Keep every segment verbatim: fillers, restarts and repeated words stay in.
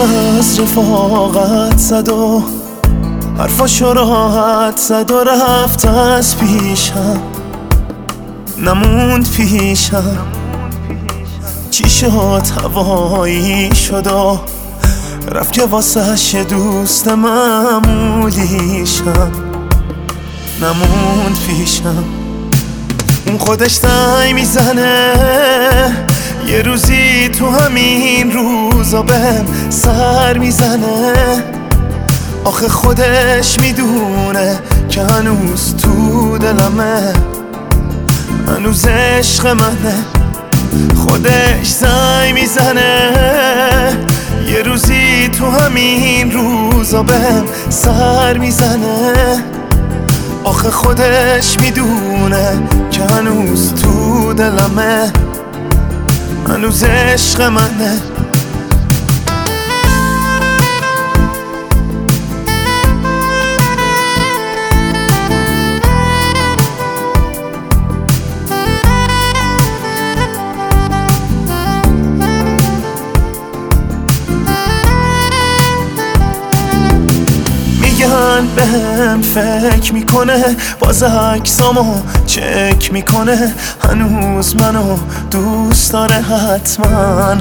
از رفاقت زد و حرفاشو راحت زد و رفت از پیشم، نموند پیشم. چی شد هوایی شد و رفت که واسهش دوست معمولیشم، نموند پیشم. اون خودش زنگ میزنه یه روزی تو همین روزا بهم سر میزنه. آخه خودش میدونه که هنوز تو دلمه، هنوز عشق منه. خودش زنگ میزنه یه روزی تو همین روزا بهم سر میزنه. آخه خودش میدونه که هنوز تو دلمه، هنوز عشق منه. میگن بهم فکر میکنه، باز عکسامو چک میکنه، هنوز منو دوست داره حتما.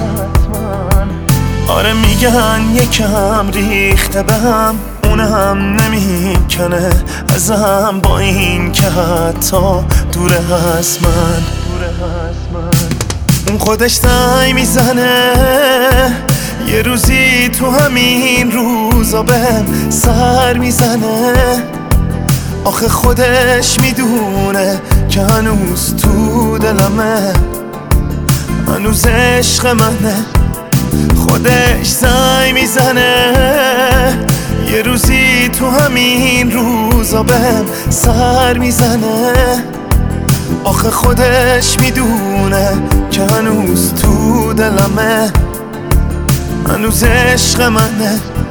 آره میگن یکم ریخته بهم، اونم نمیکنه ازم، با این که حتی دوره از من. اون خودش زنگ میزنه یه روزی تو همین روزا بهم سر میزنه. آخه خودش میدونه که هنوز تو دلمه، هنوز عشق منه. خودش زنگ میزنه یه روزی تو همین روزا بهم سر میزنه. آخه خودش میدونه که هنوز تو دلمه، هنوز عشق منه.